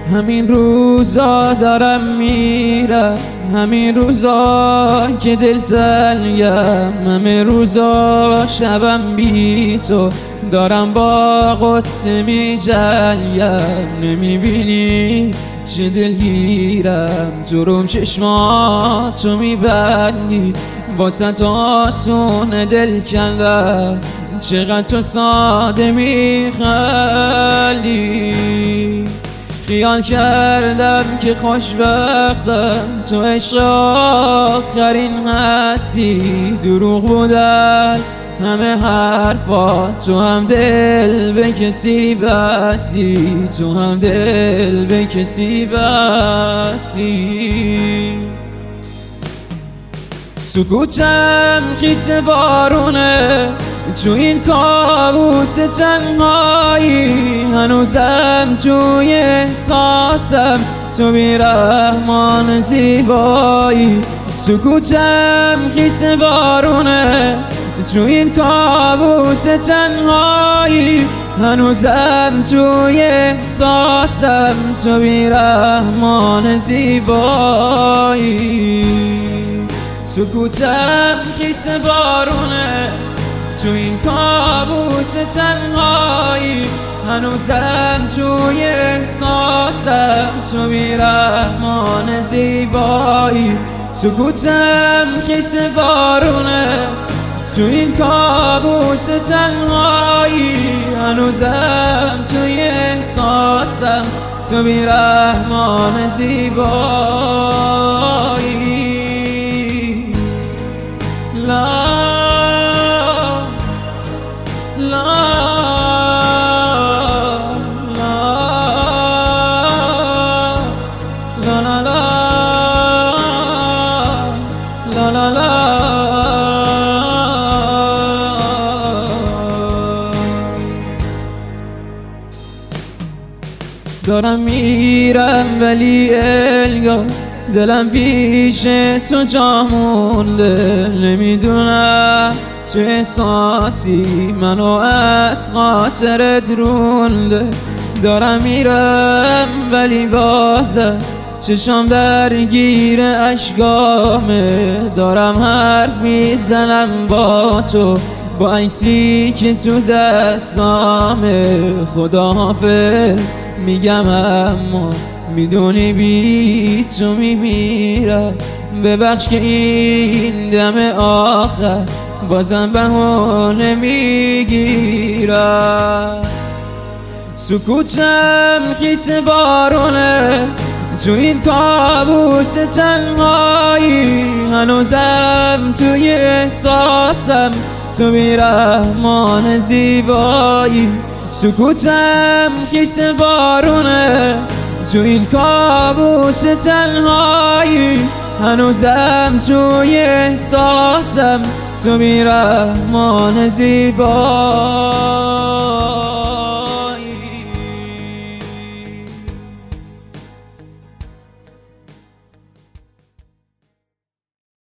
همین روزا دارم میرم، همین روزا که دل تنگم، همین روزا شبم بی تو دارم با غصه می جنگم. نمیبینی چه دلگیرم، تو روم چشماتو میبندی، واسه آسون دل کندم، چقدر تو ساده میخندی. خیال کردم که خوشبختم، تو عشق آخرین هستی. دروغ بودن همه حرفات، تو هم دل به کسی بستی، تو هم دل به کسی بستی. سکوتم خیس بارونه تو این کابوس تنهایی، هنوزم توی احساسم تو بی‌رحمان زیبایی. سکوتم خیس بارونه تو این کابوس تنهایی، هنوزم توی احساسم تو بی‌رحمان زیبایی. سکوتم خیس بارونه تو این کابوس تنهایی، هنوزم توی احساسم تو بی‌رحمان زیبایی. سکوتم خیس بارونه تو این کابوس تنهایی، هنوزم توی احساسم تو بی‌رحمان زیبایی. لا لا لا لا لا لا لا. دارم میرم ولی انگار دلم پیش تو جا مونده، نمیدونم چه احساسی منو از خاطرت رونده. دارم میرم ولی بازم چشام درگیر اشکامه، دارم حرف میزنم با تو با عکسی که تو دستامه. خداحافظ میگم اما میدونی بی تو میمیرم، ببخش که این دم آخر بازم بهونه میگیرم. سکوتم خیس بارونه تو این کابوس تنهایی، هنوزم توی احساسم تو بی‌رحمان زیبایی. سکوتم خیس بارونه تو این کابوس تنهایی، هنوزم توی احساسم تو بی‌رحمان زیبایی.